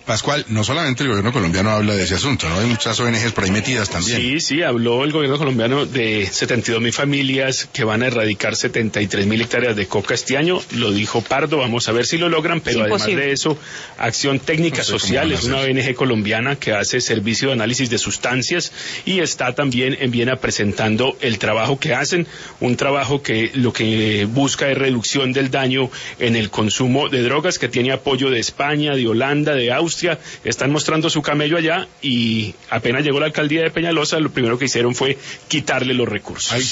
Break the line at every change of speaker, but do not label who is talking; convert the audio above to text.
Pascual, no solamente el gobierno colombiano habla de ese asunto, ¿no? Hay muchas ONGs por ahí metidas también.
Sí, habló el gobierno colombiano de 72.000 familias que van a erradicar 73.000 hectáreas de coca este año. Lo dijo Pardo, vamos a ver si lo logran, pero además de eso, Acción Técnica Social es una ONG colombiana que hace servicio de análisis de sustancias y está también en Viena presentando el trabajo que hacen, un trabajo que lo que busca es reducción del daño en el consumo de drogas, que tiene apoyo de España, de Holanda, de Austria. Están mostrando su camello allá y apenas llegó la alcaldía de Peñalosa, lo primero que hicieron fue quitarle los recursos.